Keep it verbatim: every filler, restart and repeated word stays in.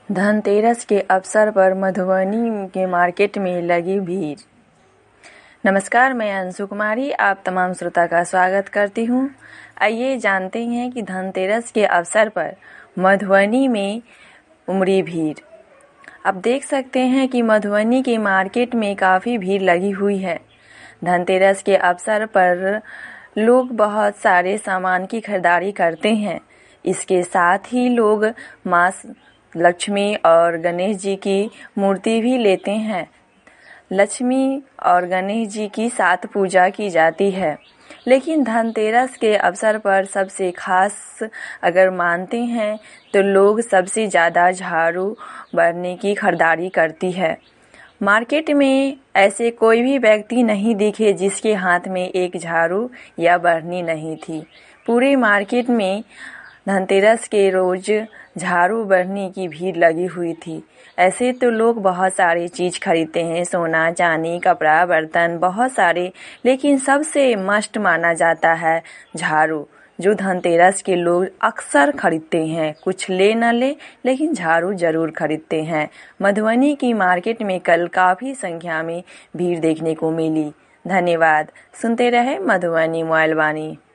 धनतेरस के अवसर पर मधुबनी के मार्केट में लगी भीड़। नमस्कार, मैं अंशु कुमारी आप तमाम श्रोता का स्वागत करती हूँ। आइए जानते हैं कि धनतेरस के अवसर पर मधुबनी में उमड़ी भीड़। अब देख सकते हैं कि मधुबनी के मार्केट में काफ़ी भीड़ लगी हुई है। धनतेरस के अवसर पर लोग बहुत सारे सामान की खरीदारी करते हैं। इसके साथ ही लोग माँ लक्ष्मी और गणेश जी की मूर्ति भी लेते हैं। लक्ष्मी और गणेश जी की साथ पूजा की जाती है। लेकिन धनतेरस के अवसर पर सबसे खास अगर मानते हैं तो लोग सबसे ज़्यादा झाड़ू बढ़नी की खरीदारी करती है। मार्केट में ऐसे कोई भी व्यक्ति नहीं दिखे जिसके हाथ में एक झाड़ू या बढ़नी नहीं थी। पूरे मार्केट में धनतेरस के रोज झाड़ू बढ़नी की भीड़ लगी हुई थी। ऐसे तो लोग बहुत सारी चीज़ खरीदते हैं, सोना चांदी कपड़ा बर्तन बहुत सारे, लेकिन सबसे मस्ट माना जाता है झाड़ू, जो धनतेरस के लोग अक्सर खरीदते हैं। कुछ ले न ले लेकिन झाड़ू जरूर खरीदते हैं। मधुबनी की मार्केट में कल काफ़ी संख्या में भीड़ देखने को मिली। धन्यवाद। सुनते रहे मधुबनी मोबाइल वाणी।